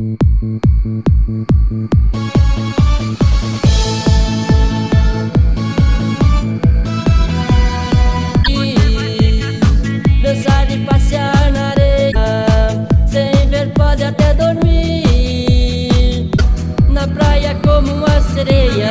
Dançar e passear na areia, sem ver pode até dormir, na praia como uma sereia.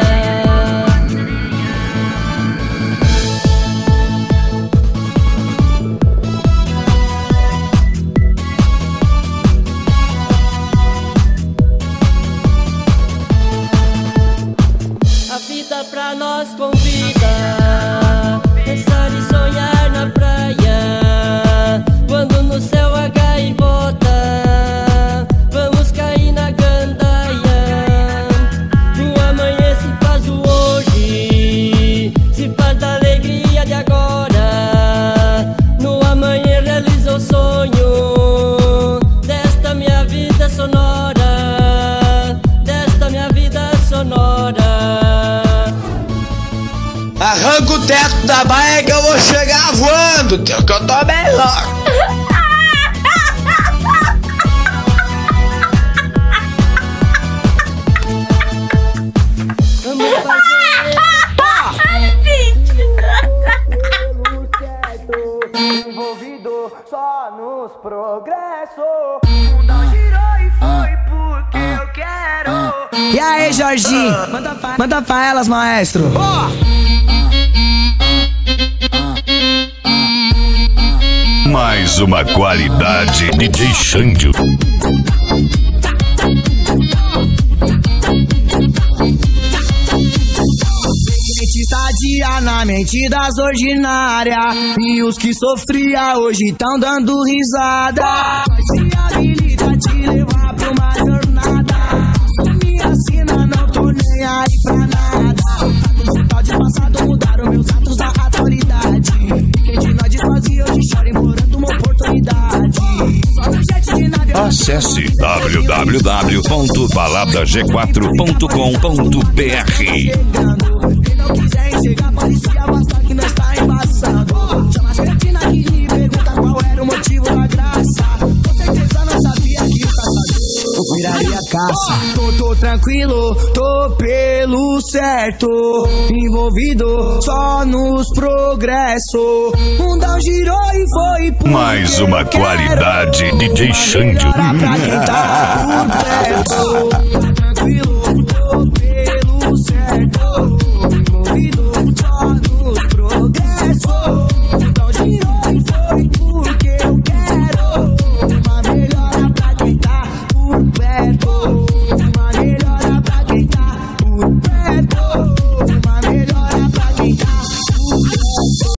A vida pra nós convida, pensar e sonhar na praia, quando no céu a gaivota, vamos cair na gandaia. No amanhã se faz o hoje, se faz da alegria de agora. No amanhã realiza o sonho desta minha vida sonora, desta minha vida sonora. Arranca o teto da baia que eu vou chegar voando, que eu tô melhor. Vamos fazer envolvido só nos progressos. O mundão girou e foi porque eu quero. E aí, Jorginho? Manda pra elas, maestro. Mais uma qualidade DJ Xandio. Estadia na mente das ordinárias, e os que sofria hoje tão dando risada. Se habilita te levar pra uma jornada, me assina, não tô nem aí pra nada. Atos de passado mudaram meus atos da atualidade, e quem de nós desfazia hoje chora implorando uma oportunidade. Só no jet de nave. Acesse www.baladag4.com.br. Quem não quiser enxergar, parecia basta que nós tá embaçando. Chama as cretinas aqui e pergunta qual era o motivo da graça. Com certeza não sabia que o caçador viraria caça. Tô tranquilo, tô pelo certo, envolvido só nos progressos. Mundão girou e foi por Mais uma qualidade DJ Xandio. pra quem tá por perto.